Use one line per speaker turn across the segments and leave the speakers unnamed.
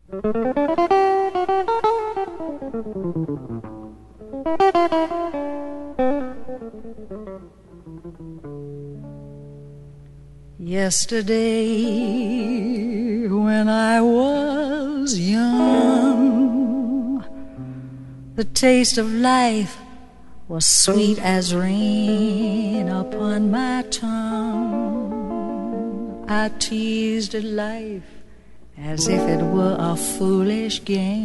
Yesterday, when I was young, the taste of life was sweet as rain upon my tongue. I teased at life as if it were a foolish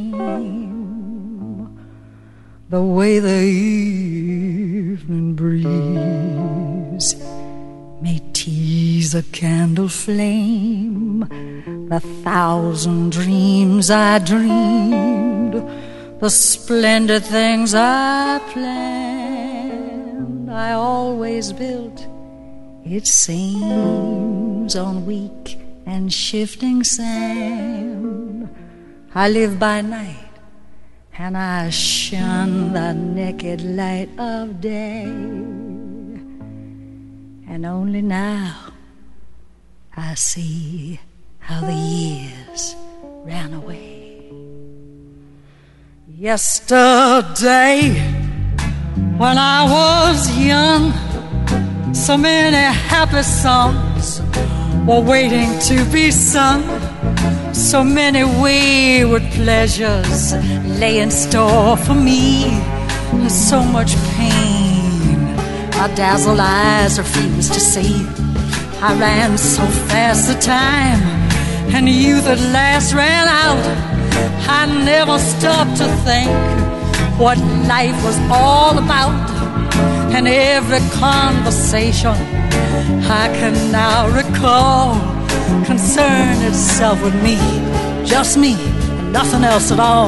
game, the way the evening breeze may tease a candle flame. The thousand dreams I dreamed, the splendid things I planned, I always built, it seems, on weak and shifting sand. I live by night and I shun the naked light of day, and only now I see how the years ran away. Yesterday, when I was young, so many happy songs were waiting to be sung. So many wayward pleasures lay in store for me. So much pain my dazzled eyes refused to see. I ran so fast the time, and youth at last ran out. I never stopped to think what life was all about, and every conversation I can now recall concerned itself with me, just me, and nothing else at all.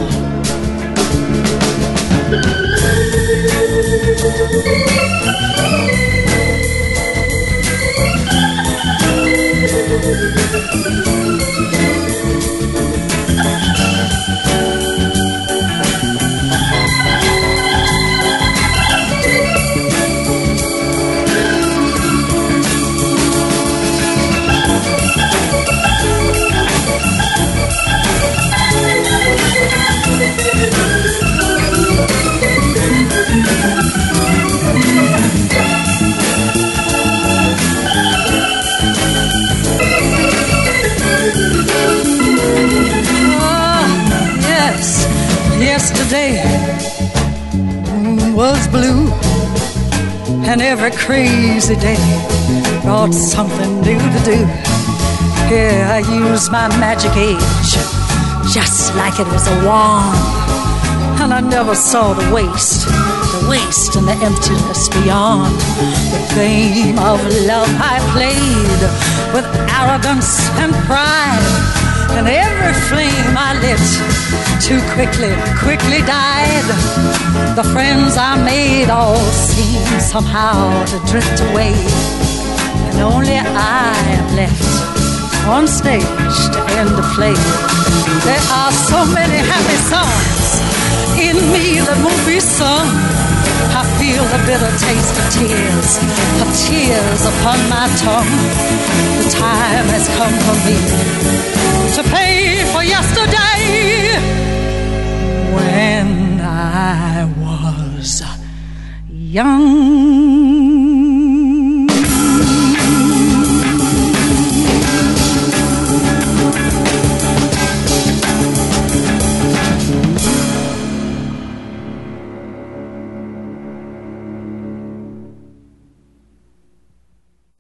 Yesterday, moon was blue, and every crazy day brought something new to do. Here I used my magic age, just like it was a wand, and I never saw the waste and the emptiness beyond. The game of love I played with arrogance and pride, and every flame I lit too quickly died. The friends I made all seemed somehow to drift away, and only I am left on stage to end the play. There are so many happy songs in me that won't be sung. I feel the bitter taste of tears upon my tongue. The time has come for me to pay for yesterday, when I was young.